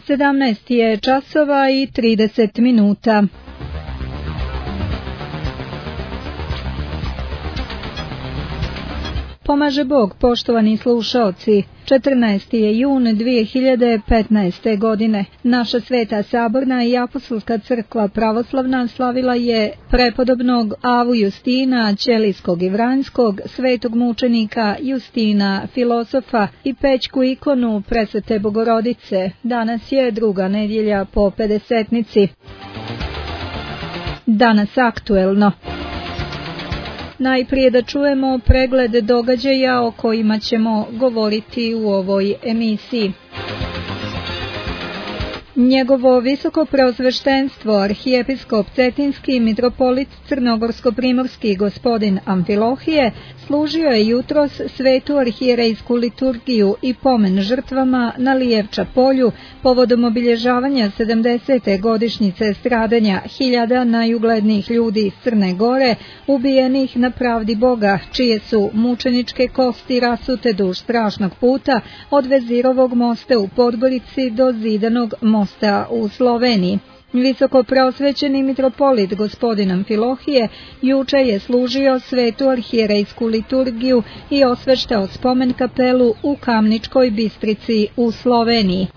17 je časova i 30 minuta. Pomaže Bog, poštovani slušaoci. 14. je jun 2015. godine. Naša Sveta Saborna i Apostolska crkva pravoslavna slavila je prepodobnog Avu Justina Ćelijskog i Vranjskog, svetog mučenika Justina filosofa i pećku ikonu Presvete Bogorodice. Danas je druga nedjelja po pedesetnici. Danas aktuelno. Najprije da čujemo pregled događaja o kojima ćemo govoriti u ovoj emisiji. Njegovo visoko preosveštenstvo, arhijepiskop Cetinski mitropolit Crnogorsko-primorski gospodin Amfilohije, služio je jutros svetu arhijerejsku liturgiju i pomen žrtvama na Lijevča polju povodom obilježavanja 70. godišnjice stradanja hiljada najuglednijih ljudi iz Crne Gore, ubijenih na pravdi Boga, čije su mučeničke kosti rasute duž strašnog puta od Vezirovog mosta u Podgorici do Zidanog mosta u Sloveniji. Visoko preosvećeni mitropolit gospodin Amfilohije juče je služio svetu arhijerejsku liturgiju i osveštao spomen kapelu u Kamničkoj Bistrici u Sloveniji.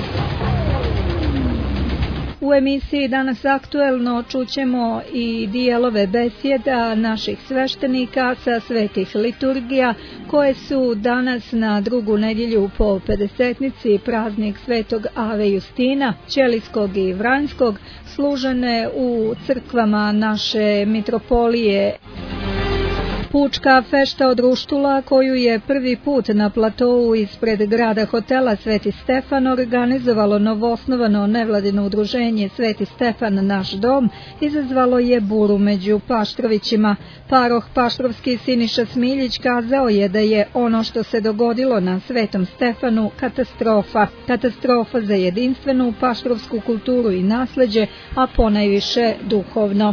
U emisiji Danas aktuelno čućemo i dijelove besjeda naših sveštenika sa svetih liturgija koje su danas na drugu nedjelju po pedesetnici, praznik svetog Ave Justina Ćelijskog i Vranjskog, služene u crkvama naše mitropolije. Pučka fešta od Ruštula, koju je prvi put na platou ispred grada hotela Sveti Stefan organizovalo novoosnovano nevladino udruženje Sveti Stefan naš dom, izazvalo je buru među Paštrovićima. Paroh Paštrovski Siniša Smiljić kazao je da je ono što se dogodilo na Svetom Stefanu katastrofa. Katastrofa za jedinstvenu paštrovsku kulturu i nasleđe, a ponajviše duhovno.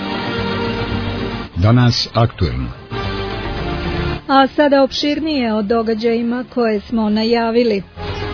Danas aktuelno. A sada opširnije o događajima koje smo najavili.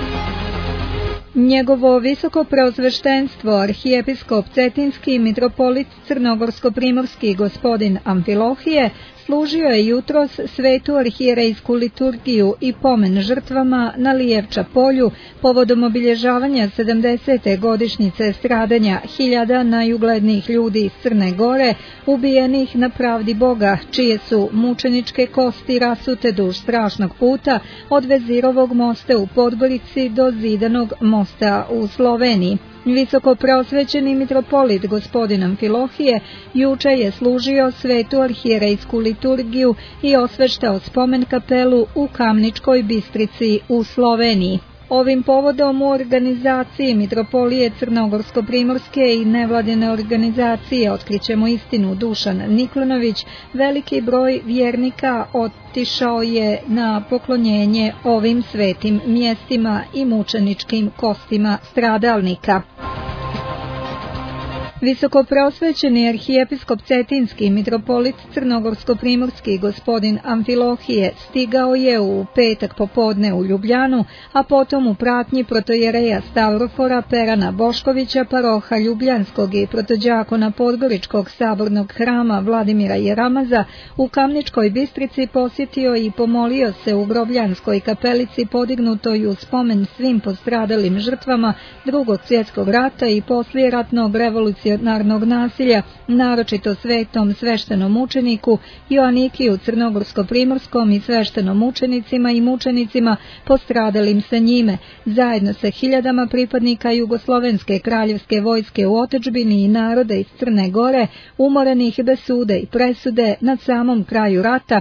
Njegovo visoko preosveštenstvo, arhijepiskop Cetinski mitropolit Crnogorsko-primorski gospodin Amfilohije, služio je jutros svetu arhijerejsku liturgiju i pomen žrtvama na Lijevča polju povodom obilježavanja 70. godišnjice stradanja hiljada najuglednijih ljudi iz Crne Gore, ubijenih na pravdi Boga, čije su mučeničke kosti rasute duž strašnog puta od Vezirovog mosta u Podgorici do Zidanog mosta u Sloveniji. Visoko preosvećeni mitropolit gospodin Amfilohije juče je služio svetu arhijerejsku liturgiju i osveštao spomen kapelu u Kamničkoj Bistrici u Sloveniji. Ovim povodom u organizaciji mitropolije Crnogorsko-primorske i nevladine organizacije Otkrićemo istinu Dušan Niklonović, veliki broj vjernika otišao je na poklonjenje ovim svetim mjestima i mučeničkim kostima stradalnika. Visoko preosvećeni arhijepiskop Cetinski mitropolit Crnogorsko-primorski gospodin Amfilohije stigao je u petak popodne u Ljubljanu, a potom u pratnji protojereja Stavrofora Perana Boškovića, paroha Ljubljanskog i protođakona Podgoričkog sabornog hrama Vladimira Jeramaza u Kamničkoj Bistrici posjetio i pomolio se u Grobljanskoj kapelici podignutoj u spomen svim postradalim žrtvama Drugog svjetskog rata i poslijeratnog revolucionarnog nasilja, naročito svetom sveštenom mučeniku Joanikiju Crnogorsko-primorskom i sveštenom mučenicima i mučenicima postradalim sa njime, zajedno sa hiljadama pripadnika Jugoslovenske kraljevske vojske u otadžbini i naroda iz Crne Gore, umorenih bez suda i presude na samom kraju rata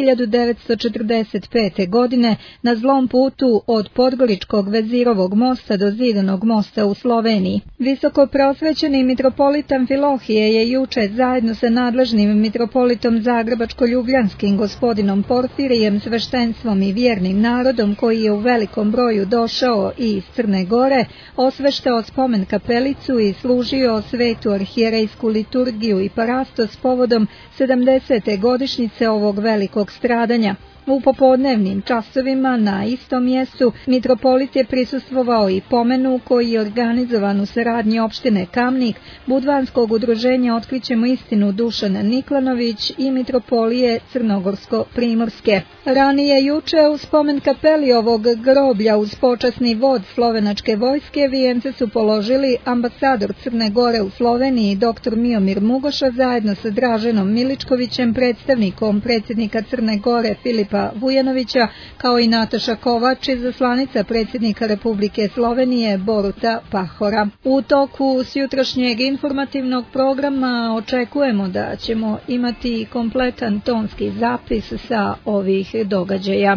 1945. godine na zlom putu od Podgoričkog Vezirovog mosta do Zidanog mosta u Sloveniji. Visoko preosvećeni mitropolit Amfilohije je juče zajedno sa nadležnim mitropolitom Zagrebačko-ljubljanskim gospodinom Porfirijem, sveštenstvom i vjernim narodom koji je u velikom broju došao i iz Crne Gore, osveštao spomen kapelicu i služio svetu arhijerejsku liturgiju i parastos povodom 70. godišnjice ovog velikog stradanja. U popodnevnim časovima na istom mjestu mitropolit je prisustvovao i pomenu koji je organizovan u saradnji opštine Kamnik, Budvanskog udruženja Otkrićemo istinu Dušan Niklanović i mitropolije Crnogorsko-Primorske. Ranije juče u spomen kapeli ovog groblja uz počasni vod slovenačke vojske vijence su položili ambasador Crne Gore u Sloveniji dr. Miomir Mugoša zajedno sa Draženom Miličkovićem, predstavnikom predsjednika Crne Gore Filipa Vujanovića, kao i Nataša Kovač, izaslanica predsjednika Republike Slovenije Boruta Pahora. U toku jutrašnjeg informativnog programa očekujemo da ćemo imati kompletan tonski zapis sa ovih događaja.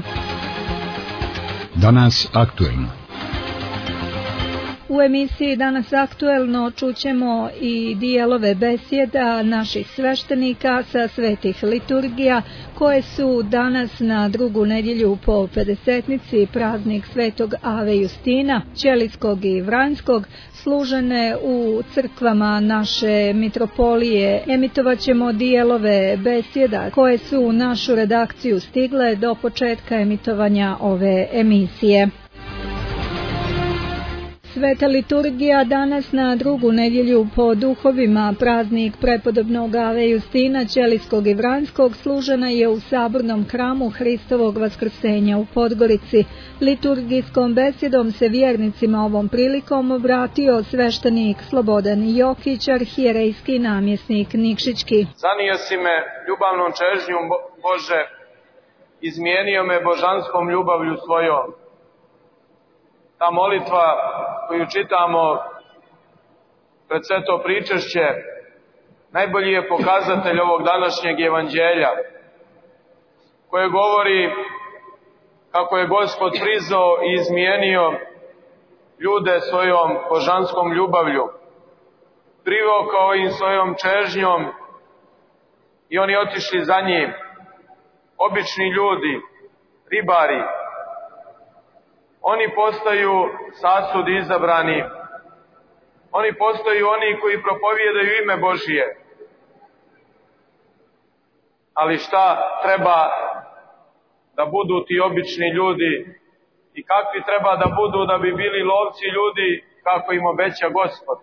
Danas aktuelno. U emisiji Danas aktuelno čućemo i dijelove besjeda naših sveštenika sa svetih liturgija koje su danas na drugu nedjelju po Pedesetnici, praznik svetog Ave Justina, Ćelijskog i Vranjskog, služene u crkvama naše mitropolije. Emitovat ćemo dijelove besjeda koje su u našu redakciju stigle do početka emitovanja ove emisije. Sveta liturgija danas na drugu nedjelju po duhovima, praznik prepodobnog Ave Justina, Ćelijskog i Vranjskog, služena je u sabornom hramu Hristovog vaskrsenja u Podgorici. Liturgijskom besjedom se vjernicima ovom prilikom obratio sveštenik Slobodan Jokić, arhijerejski namjesnik Nikšićki. Zanio si me ljubavnom čežnjom Bože, izmijenio me božanskom ljubavlju svojom. Ta molitva koju čitamo pred sveto pričešće najbolji je pokazatelj ovog današnjeg evanđelja koje govori kako je Gospod prizao i izmijenio ljude svojom božanskom ljubavlju. Privukao im svojom čežnjom i oni otišli za njim. Obični ljudi, ribari. Oni postaju sasudi izabrani. Oni postaju oni koji propovijedaju ime Božije. Ali šta treba da budu ti obični ljudi i kakvi treba da budu da bi bili lovci ljudi kako im obeća Gospod?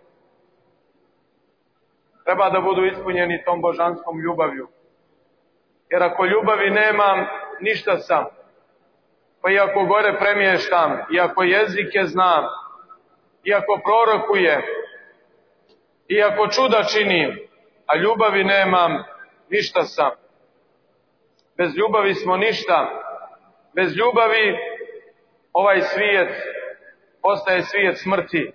Treba da budu ispunjeni tom božanskom ljubavlju. Jer ako ljubavi nemam, ništa sam. Pa iako gore premještam, iako jezike znam, iako prorokujem, iako čuda činim, a ljubavi nemam, ništa sam. Bez ljubavi smo ništa. Bez ljubavi ovaj svijet postaje svijet smrti.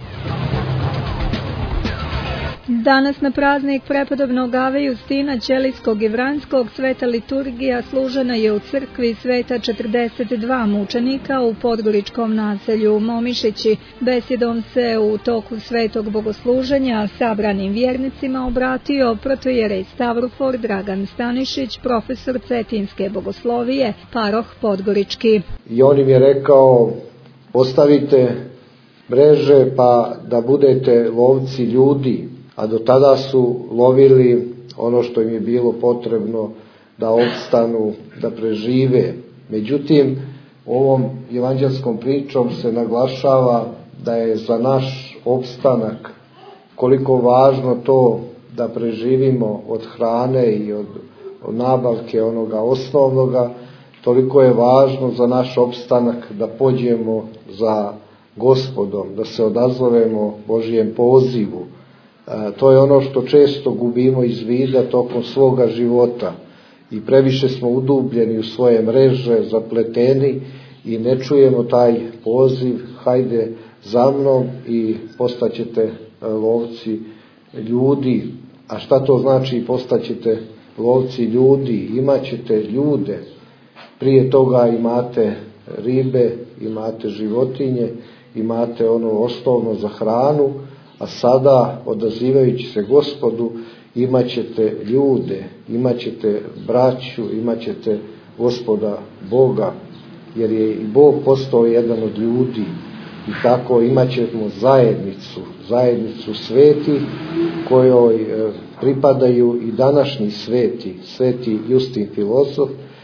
Danas na praznik prepodobnog Ave Justina, Ćelijskog i Vranjskog sveta liturgija služena je u crkvi sveta 42 mučenika u podgoričkom naselju Momišići. Besjedom se u toku svetog bogosluženja sabranim vjernicima obratio protojerej Stavrofor Dragan Stanišić, profesor cetinske bogoslovije, paroh podgorički. I on im je rekao, postavite mreže pa da budete lovci ljudi. A do tada su lovili ono što im je bilo potrebno da opstanu, da prežive. Međutim, ovom evanđelskom pričom se naglašava da je za naš opstanak koliko važno to da preživimo od hrane i od nabavke onoga osnovnoga, toliko je važno za naš opstanak da pođemo za Gospodom, da se odazovemo Božijem pozivu. To je ono što često gubimo iz vida tokom svoga života i previše smo udubljeni u svoje mreže, zapleteni i ne čujemo taj poziv, hajde za mnom i postaćete lovci ljudi. A šta to znači postaćete lovci ljudi? Imaćete ljude, prije toga imate ribe, imate životinje, imate ono osnovno za hranu, a sada, odazivajući se Gospodu, imaćete ljude, imaćete braću, imaćete Gospoda Boga, jer je i Bog postao jedan od ljudi. I tako imaćemo zajednicu sveti kojoj pripadaju i današnji sveti, sveti Justin filozof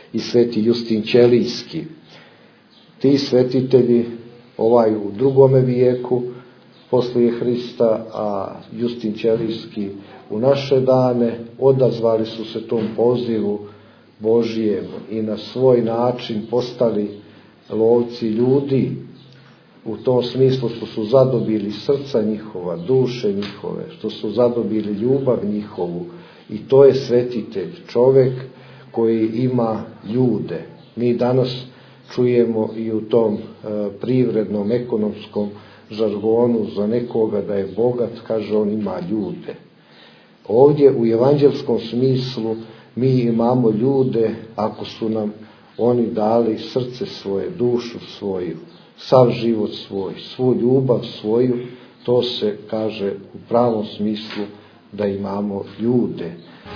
i sveti Justin Ćelijski. Ti svetitelji, ovaj u 2. vijeku poslije Hrista, a Justin Ćelijski u naše dane, odazvali su se tom pozivu Božijem i na svoj način postali lovci ljudi. U tom smislu što su zadobili srca njihova, duše njihove, što su zadobili ljubav njihovu, i to je svetitelj, čovjek koji ima ljude. Mi danas čujemo i u tom privrednom, ekonomskom žargonu za nekoga da je bogat, kaže on ima ljude. Ovdje u evanđelskom smislu mi imamo ljude ako su nam oni dali srce svoje, dušu svoju, sav život svoj, svu ljubav svoju, to se kaže u pravom smislu da imamo ljude.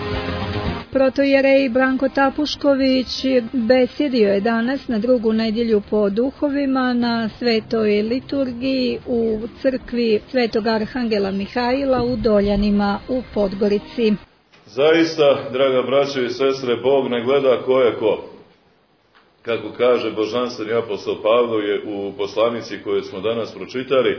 Protojerej Branko Tapušković besjedio je danas na 2. nedjelju po duhovima na svetoj liturgiji u crkvi Svetog Arhangela Mihajla u Doljanima u Podgorici. Zaista, draga braćo i sestre, Bog ne gleda ko je ko. Kako kaže božanstveni apostol Pavle je u poslanici koju smo danas pročitali,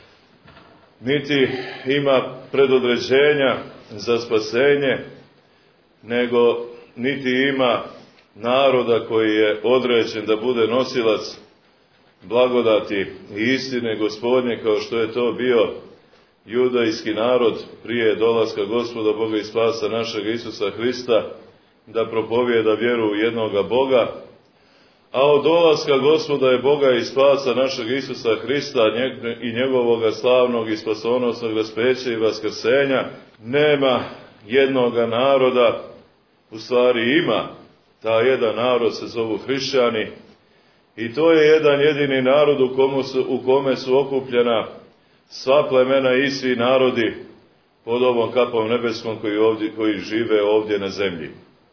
niti ima predodređenja za spasenje, nego niti ima naroda koji je određen da bude nosilac blagodati i istine Gospodnje, kao što je to bio judajski narod prije dolaska Gospoda Boga i spasa našeg Isusa Hrista, da propovijeda vjeru u jednoga Boga, a od dolaska Gospoda je Boga i spasa našeg Isusa Hrista i njegovoga slavnog i spasonosnog raspeća i vaskrsenja nema jednoga naroda, u stvari ima, taj jedan narod se zovu hrišćani, i to je jedan jedini narod u kome su okupljena sva plemena i svi narodi pod ovom kapom nebeskom koji žive ovdje na zemlji.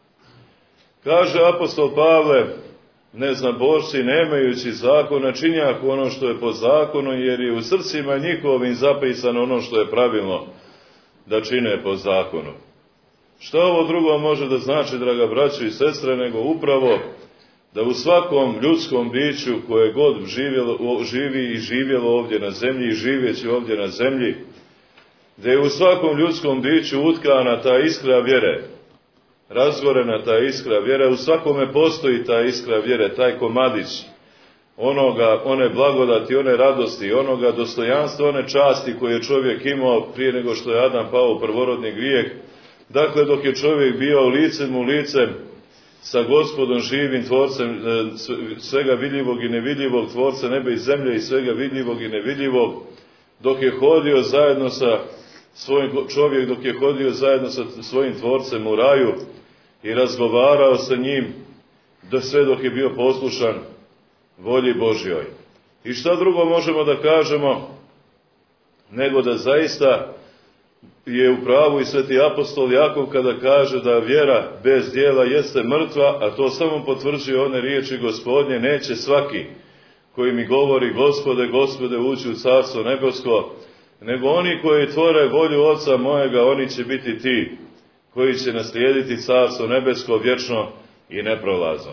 Kaže apostol Pavle, neznabošci nemajući zakona činjahu ono što je po zakonu, jer je u srcima njihovim zapisano ono što je pravilno da čine po zakonu. Što ovo drugo može da znači, draga braćo i sestre, nego upravo da u svakom ljudskom biću koje god živi i živjelo ovdje na zemlji i živjeći ovdje na zemlji, da je u svakom ljudskom biću utkana ta iskra vjere, razgorena ta iskra vjere, u svakome postoji ta iskra vjere, taj komadić one blagodati, one radosti, onoga dostojanstva, one časti koje je čovjek imao prije nego što je Adam pao u prvorodni grijeh. Dakle, dok je čovjek bio licem u licem sa Gospodom živim, tvorcem svega vidljivog i nevidljivog, tvorca neba i zemlje i svega vidljivog i nevidljivog, dok je hodio zajedno sa svojim tvorcem u raju i razgovarao sa njim, da sve dok je bio poslušan volji Božjoj. I šta drugo možemo da kažemo nego da zaista je u pravu i sveti apostol Jakov kada kaže da vjera bez djela jeste mrtva, a to samo potvrđuje one riječi Gospodnje, neće svaki koji mi govori Gospode, Gospode, ući u carstvo nebesko, nego oni koji tvore volju Oca mojega, oni će biti ti koji će naslijediti carstvo nebesko vječno i neprolazno.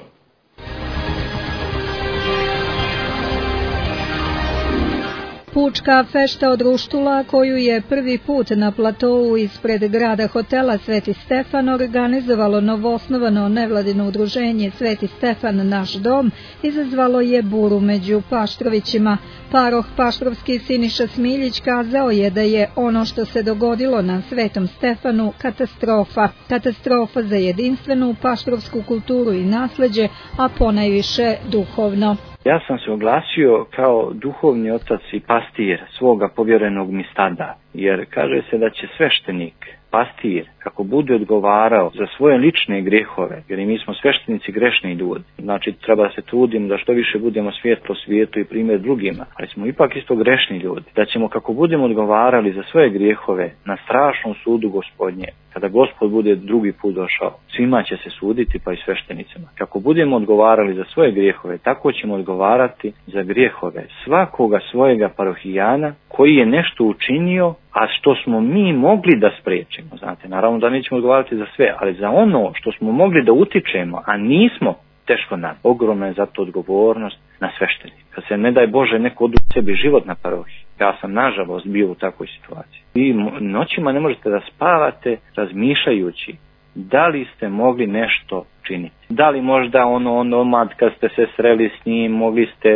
Pučka fešta od Ruštula, koju je prvi put na platovu ispred grada hotela Sveti Stefan organizovalo novoosnovano nevladino udruženje Sveti Stefan naš dom, izazvalo je buru među Paštrovićima. Paroh Paštrovski Siniša Smiljić kazao je da je ono što se dogodilo na Svetom Stefanu katastrofa. Katastrofa za jedinstvenu paštrovsku kulturu i nasleđe, a ponajviše duhovno. Ja sam se oglasio kao duhovni otac i pastir svoga povjerenog mi stada, jer kaže se da će sveštenik, pastir, kako bude odgovarao za svoje lične grehove, jer i mi smo sveštenici grešni ljudi, znači treba da se trudimo da što više budemo svjetlo svijetu i primjer drugima, ali smo ipak isto grešni ljudi, da ćemo kako budemo odgovarali za svoje grehove na strašnom sudu Gospodnje, kada Gospod bude drugi put došao, svima će se suditi, pa i sveštenicima. Kako budemo odgovarali za svoje grehove, tako ćemo odgovarati za grehove svakoga svojega parohijana koji je nešto učinio, a što smo mi mogli da spriječimo. Znate, naravno da nećemo odgovarati za sve, ali za ono što smo mogli da utičemo, a nismo, teško nam. Ogromna je zato odgovornost na sveštenika. Kad se, ne daj Bože, neko oduzme sebi život na parohiji. Ja sam, nažalost, bio u takvoj situaciji. Vi noćima ne možete da spavate razmišljajući da li ste mogli nešto činiti. Da li možda ono kad ste se sreli s njim, mogli ste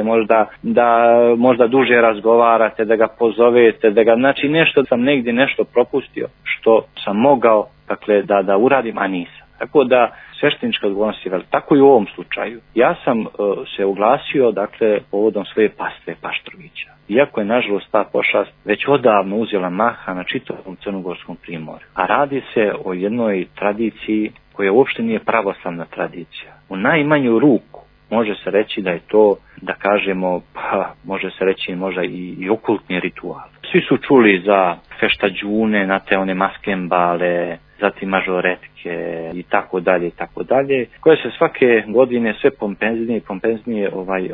možda duže razgovarate, da ga pozovete, znači nešto sam negdje nešto propustio što sam mogao, dakle, da uradim, a nisam. Tako da sveštenička odgovornost je velika. Tako i u ovom slučaju. Ja sam se oglasio, dakle, povodom svoje pastve Paštrovića. Iako je, nažalost, ta pošast već odavno uzela maha na čitavom Crnogorskom primorju. A radi se o jednoj tradiciji koja uopšte nije pravoslavna tradicija. U najmanju ruku može se reći da je to, da kažemo, može se reći možda i okultni ritual. Svi su čuli za feštađune, na te one maskembale, zatim mažoretke i tako dalje, koje se svake godine sve pompeznije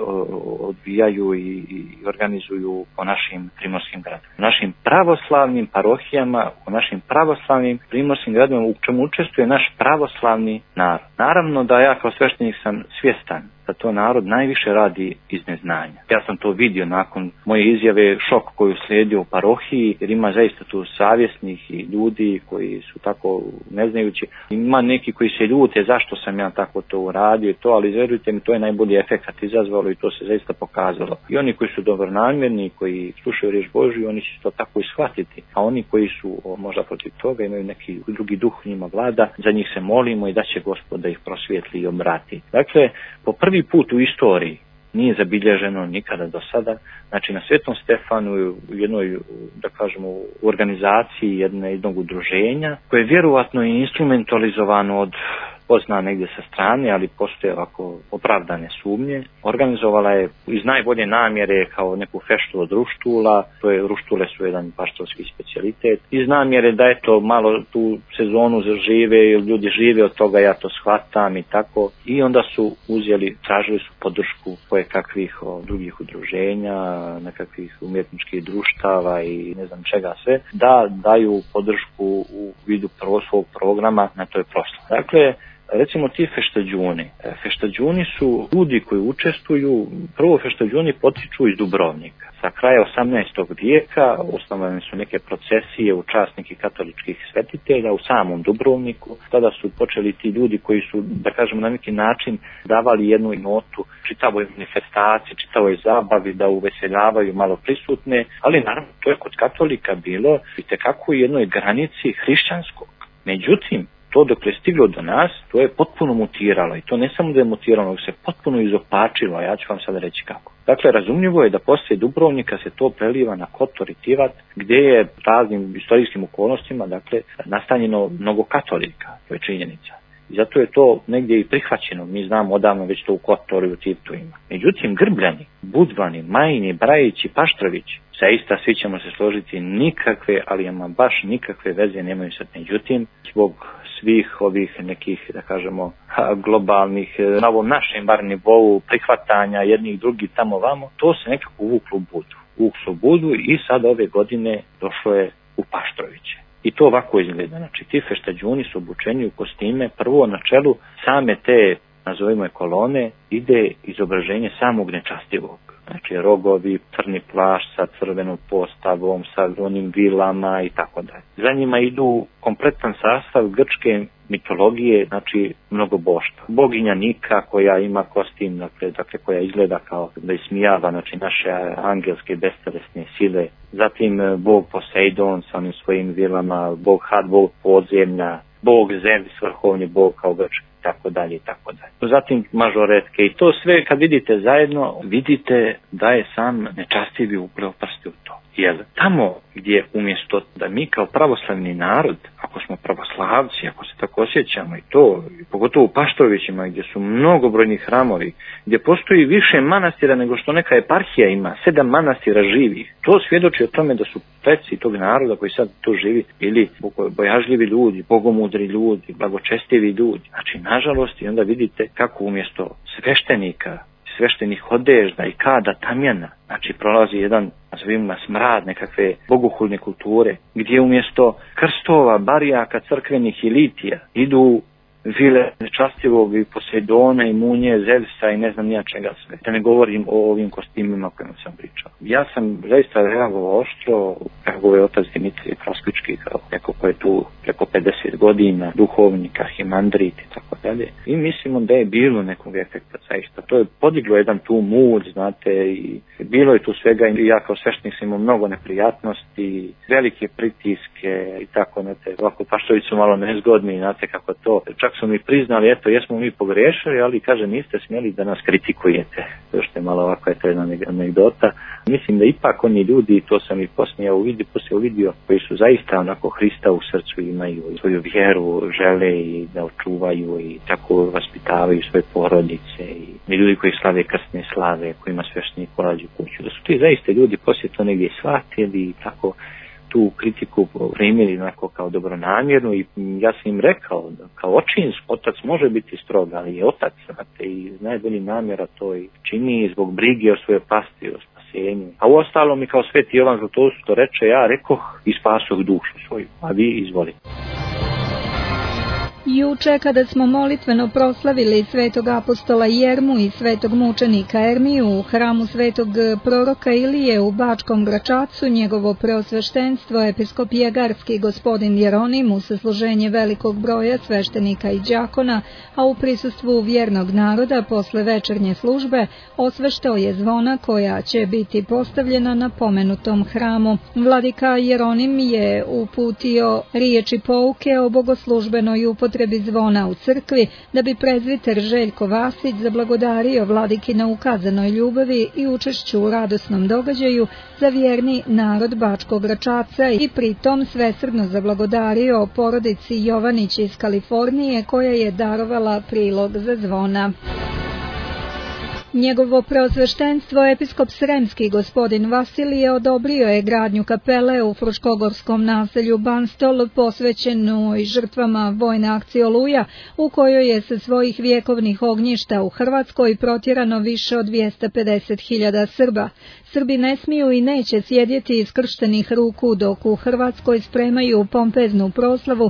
odvijaju i organizuju po našim primorskim gradovima. U našim pravoslavnim parohijama, u našim pravoslavnim primorskim gradovima, u čemu učestvuje naš pravoslavni narod. Naravno da ja kao sveštenik sam svjestan da to narod najviše radi iz neznanja. Ja sam to vidio nakon moje izjave, šok koju slijedio u parohiji, jer ima zaista tu savjesnih i ljudi koji su tako neznajući. Ima neki koji se ljute zašto sam ja tako to uradio i to, ali vjerujte mi, to je najbolji efekat izazvalo i to se zaista pokazalo. I oni koji su dobronamjerni, koji slušaju riječ Božju, oni će to tako i shvatiti. A oni koji su možda protiv toga, imaju neki drugi duh njima vlada, za njih se molimo i da će Gospod da ih prosvijetli i obrati. Dakle, po prvi put u istoriji nije zabilježeno nikada do sada. Znači, na Svetom Stefanu u jednoj, da kažemo, organizaciji jednog udruženja koje je vjerovatno i instrumentalizovano od pozna negdje sa strane, ali postoje ovako opravdane sumnje. Organizovala je iz najbolje namjere kao neku feštu od ruštula, ruštule su jedan paštorski specijalitet, iz namjere da eto malo tu sezonu zažive, ljudi žive od toga, ja to shvatam i tako. I onda su tražili su podršku koje kakvih drugih udruženja, nekakvih umjetničkih društava i ne znam čega sve, da daju podršku u vidu svog programa na toj proslavi. Dakle, recimo ti feštađuni. Feštađuni su ljudi koji učestvuju, prvo feštađuni potiču iz Dubrovnika. Sa kraja 18. vijeka osnovane su neke procesije u čast nekih katoličkih svetitelja u samom Dubrovniku. Tada su počeli ti ljudi koji su, da kažemo, na neki način davali jednu notu čitavoj manifestaciji, čitavoj zabavi, da uveseljavaju malo prisutne, ali naravno to je kod katolika bilo itekako u jednoj granici hrišćanskog. Međutim, to dok je stiglo do nas, to je potpuno mutiralo i to ne samo da je mutiralo, nego se potpuno izopačilo, a ja ću vam sada reći kako. Dakle, razumljivo je da poslije Dubrovnika se to preliva na Kotor i Tivat, gdje je raznim istorijskim okolnostima, dakle, nastanjeno mnogo katolika, to je činjenica. I zato je to negdje i prihvaćeno, mi znamo odavno već to u Kotoru i u Tivtu ima. Međutim, Grbljani, Budvani, Majini, Brajići, Paštrovići, zaista svi ćemo se složiti, nikakve, ali ama baš nikakve veze nemaju sad. Međutim, zbog svih ovih nekih, da kažemo, globalnih, na ovom našem bar nivou prihvatanja jednih drugih tamo vamo, to se nekako uvuklo u budu i sad ove godine došlo je u Paštroviće. I to ovako izgleda. Znači, ti feštađuni su obučeni u kostime. Prvo na čelu same te, nazovimo je kolone, ide izobraženje samog nečastivog. Znači, rogovi, crni plašt sa crvenom postavom, sa onim vilama i tako dalje. Za njima idu kompletan sastav grčke mitologije, znači mnogoboštva. Boginja Nika koja ima kostim, dakle koja izgleda kao da ismijava, znači naše angelske bestelesne sile. Zatim bog Poseidon sa onim svojim vilama, bog Had, bog podzemlja, bog Zeus, vrhovni bog kao grčki, tako dalje. Zatim mažoretke i to sve kad vidite zajedno, vidite da je sam nečastivi upleo prsti u to. Jer tamo gdje umjesto da mi kao pravoslavni narod, ako smo pravoslavci, ako se tako osjećamo i to, pogotovo u Paštrovićima gdje su mnogobrojni hramovi, gdje postoji više manastira nego što neka eparhija ima, 7 manastira živih, to svjedoči o tome da su preci tog naroda koji sad tu živi ili bojažljivi ljudi, bogomudri ljudi, blagočestivi ljudi. Znači, nažalost, i onda vidite kako umjesto sveštenih odežda i kada tamjana, znači prolazi jedan, nazovimo smrad nekakve bogohulne kulture, gdje umjesto krstova, barijaka, crkvenih i litija idu vile nečastivog i Poseidona i Munje, Zevsa i ne znam nija čega sve. Da ne govorim o ovim kostimima o kojima sam pričao. Ja sam zaista reagovao oštro, kako je otac Dimitrije Prasklički, kao neko ko je tu preko 50 godina, duhovnik, arhimandrit i tako dalje. I mislimo da je bilo nekog efekta zaista. To je podiglo jedan tu mulj, znate, i bilo je tu svega i ja kao sveštenik sam imao mnogo neprijatnosti, velike pritiske i tako, znate, ovako paštovi su malo nezgodni, znate kako to. Čak su mi priznali, eto, jesmo mi pogrešili, ali kaže, niste smjeli da nas kritikujete. To što je malo ovako, eto, jedna anegdota. Mislim da ipak oni ljudi, to sam i poslije uvidio, koji su zaista onako Hrista u srcu imaju i svoju vjeru, žele i da očuvaju i tako vaspitavaju svoje porodice i ljudi koji slave krstne slave, kojima sveštenik ulazi u kuću. Da su ti zaista ljudi poslije to negdje shvatili i tako tu kritiku primili onako kao dobronamjernu i ja sam im rekao da kao očin otac može biti strog, ali je otac, znate, i najbolji namjera to i čini zbog brige o svoje pasti, o spasenju. A uostalom mi kao Sveti Jovan Zlatoust to reče, ja rekoh i spasoh dušu svoju, a vi izvolite. Juče kada smo molitveno proslavili svetog apostola Jermu i svetog mučenika Ermiju u hramu svetog proroka Ilije u Bačkom Gračacu, njegovo preosveštenstvo episkop Jegarski gospodin Jeronim u sasluženje velikog broja sveštenika i đakona, a u prisustvu vjernog naroda posle večernje službe, osveštao je zvona koja će biti postavljena na pomenutom hramu. Vladika Jeronim je uputio riječi pouke o bogoslužbenoj upotrebi zvona u crkvi, da bi prezviter Željko Vasić zablagodario vladiki na ukazanoj ljubavi i učešću u radosnom događaju za vjerni narod Bačkog Gračaca i pritom svesrdno zablagodario porodici Jovanić iz Kalifornije koja je darovala prilog za zvona. Njegovo preosveštenstvo episkop Sremski gospodin Vasilije odobrio je gradnju kapele u fruškogorskom naselju Banstol posvećenoj žrtvama vojne akcije Oluja, u kojoj je sa svojih vjekovnih ognjišta u Hrvatskoj protjerano više od 250.000 Srba. Srbi ne smiju i neće sjedjeti iskrštenih ruku dok u Hrvatskoj spremaju pompeznu proslavu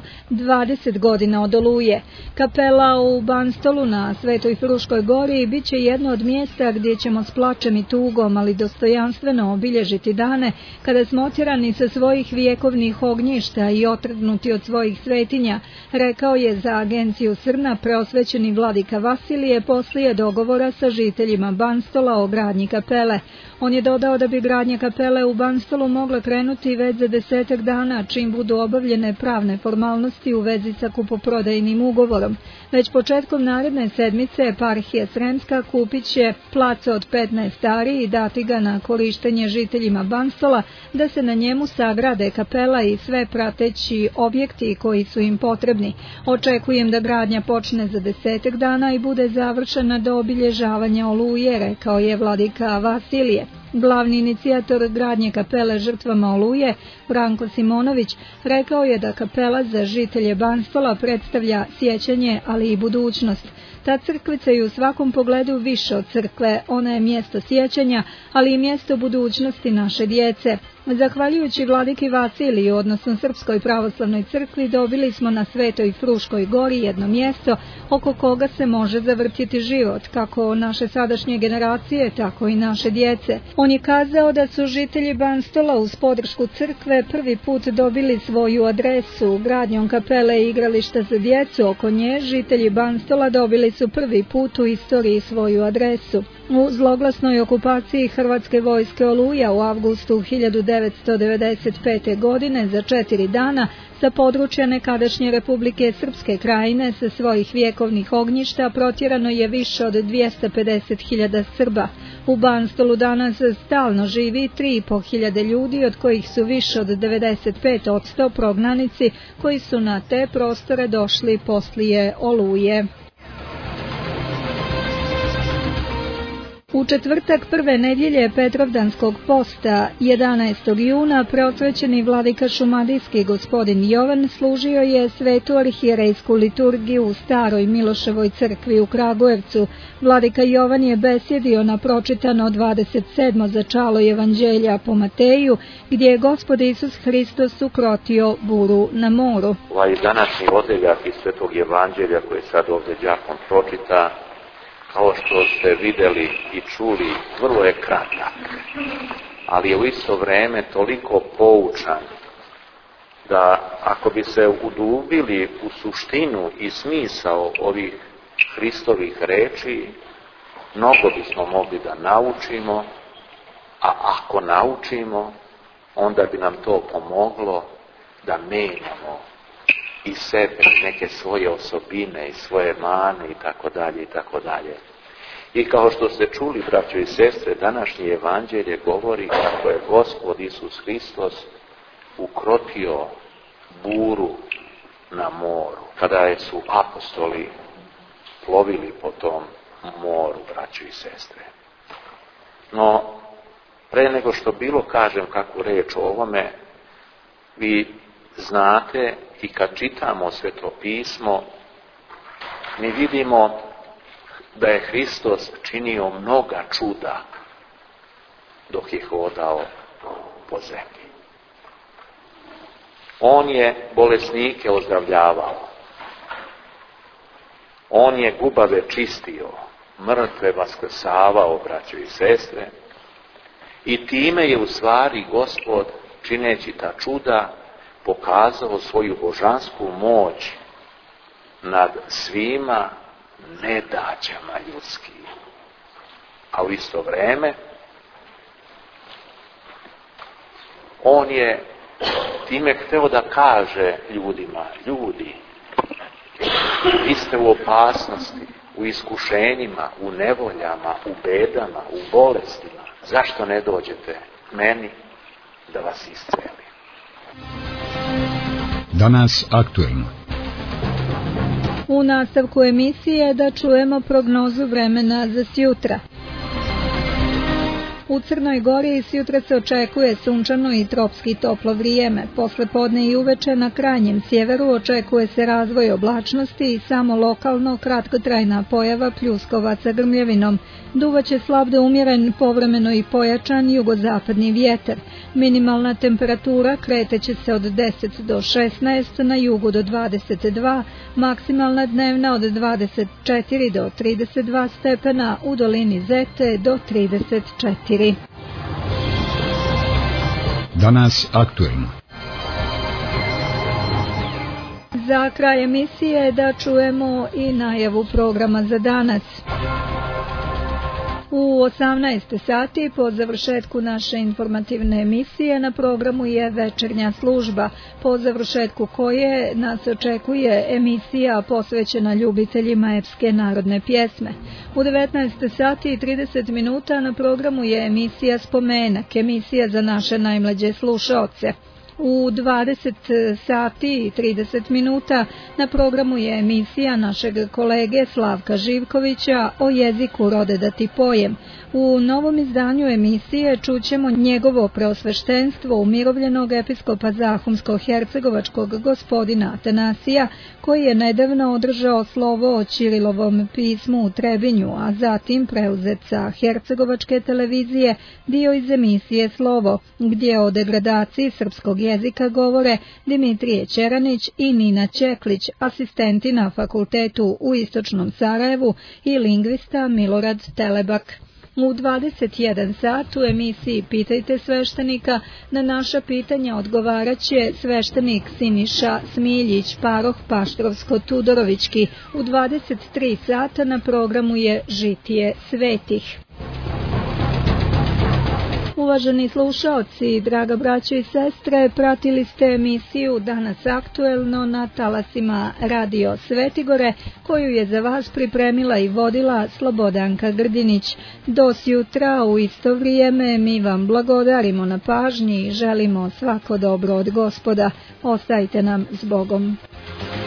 20 godina od Oluje. Kapela u Banstolu na Svetoj Fruškoj gori bit će jedno od mjesta gdje ćemo s plačem i tugom, ali dostojanstveno obilježiti dane kada smo otjerani sa svojih vjekovnih ognjišta i otrgnuti od svojih svetinja, rekao je za agenciju Srna preosvećeni vladika Vasilije poslije dogovora sa žiteljima Banstola o gradnji kapele. On je dodao da bi gradnja kapele u Banstolu mogla krenuti već za 10 dana, čim budu obavljene pravne formalnosti u vezi sa kupoprodajnim ugovorom. Već početkom naredne sedmice eparhija Sremska kupit će plac od 15 ari i dati ga na korištenje žiteljima Banstola da se na njemu sagrade kapela i sve prateći objekti koji su im potrebni. Očekujem da gradnja počne za 10 dana i bude završena do obilježavanja Oluje, rekao je vladika Vasilije. Glavni inicijator gradnje kapele žrtvama Oluje, Branko Simonović, rekao je da kapela za žitelje Banstola predstavlja sjećanje, ali i budućnost. Ta crkvica je u svakom pogledu više od crkve, ona je mjesto sjećanja, ali i mjesto budućnosti naše djece. Zahvaljujući vladiki Vasiliju, odnosno Srpskoj pravoslavnoj crkvi, dobili smo na Svetoj Fruškoj gori jedno mjesto oko koga se može zavrtiti život, kako naše sadašnje generacije, tako i naše djece. On je kazao da su žitelji Banstola uz podršku crkve prvi put dobili svoju adresu. Gradnjom kapele i igrališta za djecu oko nje, žitelji Banstola dobili su prvi put u istoriji svoju adresu. U zloglasnoj okupaciji Hrvatske vojske Oluja u avgustu 1995. godine za 4 dana sa područja nekadašnje Republike Srpske Krajine sa svojih vjekovnih ognjišta protjerano je više od 250.000 Srba. U Banstolu danas stalno živi 3.500 ljudi, od kojih su više od 95% prognanici koji su na te prostore došli poslije Oluje. U četvrtak prve nedjelje Petrovdanskog posta 11. juna preosvećeni vladika šumadijski gospodin Jovan služio je svetu arhijerejsku liturgiju u staroj Miloševoj crkvi u Kragujevcu. Vladika Jovan je besjedio na pročitano 27. začalo evanđelja po Mateju, gdje je Gospod Isus Hristos ukrotio buru na moru. Ovaj današnji odeljak iz svetog evanđelja koji sad ovdje đakon pročita, kao što ste vidjeli i čuli, vrlo je kratak, ali je u isto vrijeme toliko poučan da ako bi se udubili u suštinu i smisao ovih Hristovih reči, mnogo bismo mogli da naučimo, a ako naučimo, onda bi nam to pomoglo da menjamo i sebe, neke svoje osobine i svoje mane i tako dalje i tako dalje. I kao što ste čuli, braćo i sestre, današnje evanđelje govori kako je Gospod Isus Hristos ukrotio buru na moru, kada su apostoli plovili po tom moru, braćo i sestre. No, pre nego što bilo kažem kakvu reč o ovome, vi znate i kad čitamo Sveto pismo, mi vidimo da je Hristos činio mnoga čuda dok je hodao po zemlji. On je bolesnike ozdravljavao. On je gubave čistio, mrtve vaskrsavao, braćo i sestre, i time je u stvari Gospod, čineći ta čuda, pokazao svoju božansku moć nad svima nedaćama ljudskim. A u isto vrijeme on je time hteo da kaže ljudima: ljudi, vi ste u opasnosti, u iskušenjima, u nevoljama, u bedama, u bolestima. Zašto ne dođete meni da vas iscelim? Danas aktuelno. U nastavku emisije da čujemo prognozu vremena za sjutra. U Crnoj Gori sjutra se očekuje sunčano i tropski toplo vrijeme. Posle podne i uveče na krajnjem sjeveru očekuje se razvoj oblačnosti i samo lokalno kratkotrajna pojava pljuskovaca grmljavinom. Duvaće slab do umjeren, povremeno i pojačan jugozapadni vjetar. Minimalna temperatura kreteće se od 10 do 16, na jugu do 22, maksimalna dnevna od 24 do 32 stepena, u dolini Zete do 34. Danas aktuelno. Za kraj emisije da čujemo i najavu programa za danas. U 18 sati po završetku naše informativne emisije na programu je večernja služba, po završetku koje nas očekuje emisija posvećena ljubiteljima epske narodne pjesme. U 19 sati i 30 minuta na programu je emisija Spomenak, emisija za naše najmlađe slušaoce. U 20 sati i 30 minuta na programu je emisija našeg kolege Slavka Živkovića o jeziku rode da ti pojem. U novom izdanju emisije čućemo njegovo preosveštenstvo umirovljenog episkopa Zahumsko-hercegovačkog gospodina Atanasija, koji je nedavno održao slovo o Ćirilovom pismu u Trebinju, a zatim preuzet sa hercegovačke televizije dio iz emisije Slovo, gdje o degradaciji srpskog jezika govore Dimitrije Čeranić i Nina Čeklić, asistenti na fakultetu u Istočnom Sarajevu, i lingvista Milorad Telebak. U 21 sat u emisiji Pitajte sveštenika na naša pitanja odgovaraće sveštenik Siniša Smiljić, paroh Paštrovsko-Tudorovički. U 23 sata na programu je Žitije svetih. Uvaženi slušaoci, draga braćo i sestre, pratili ste emisiju Danas aktuelno na talasima Radio Svetigore, koju je za vas pripremila i vodila Slobodanka Grdinić. Do sjutra u isto vrijeme mi vam blagodarimo na pažnji i želimo svako dobro od Gospoda. Ostajte nam s Bogom.